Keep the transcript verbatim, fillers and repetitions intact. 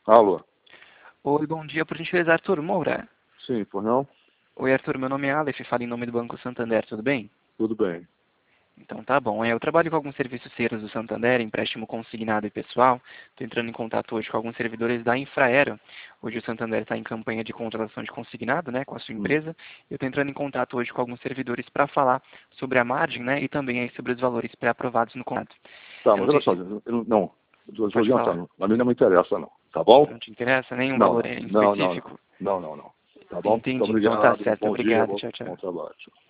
Alô? Oi, bom dia, por gentileza, Arthur Moura. Sim, por não? Oi, Arthur, meu nome é Aleph, falo em nome do Banco Santander, tudo bem? Tudo bem. Então tá bom. Eu trabalho com alguns serviços seiros do Santander, empréstimo consignado e pessoal. Estou entrando em contato hoje com alguns servidores da Infraero. Hoje o Santander está em campanha de contratação de consignado, né, com a sua Hum. empresa. Eu estou entrando em contato hoje com alguns servidores para falar sobre a margem, né, e também aí sobre os valores pré-aprovados no contrato. Tá, Eu mas não olha sei só, se eu não, não, eu tô pode falar. adiantando. A mim não me interessa, não. Tá bom? Não te interessa nenhum Não, valor não, em não, não, não. específico? Não, não, não. Tá bom? Muito Entendi. Então tá obrigado, certo. bom dia, Obrigado. bom, Tchau, tchau. bom trabalho.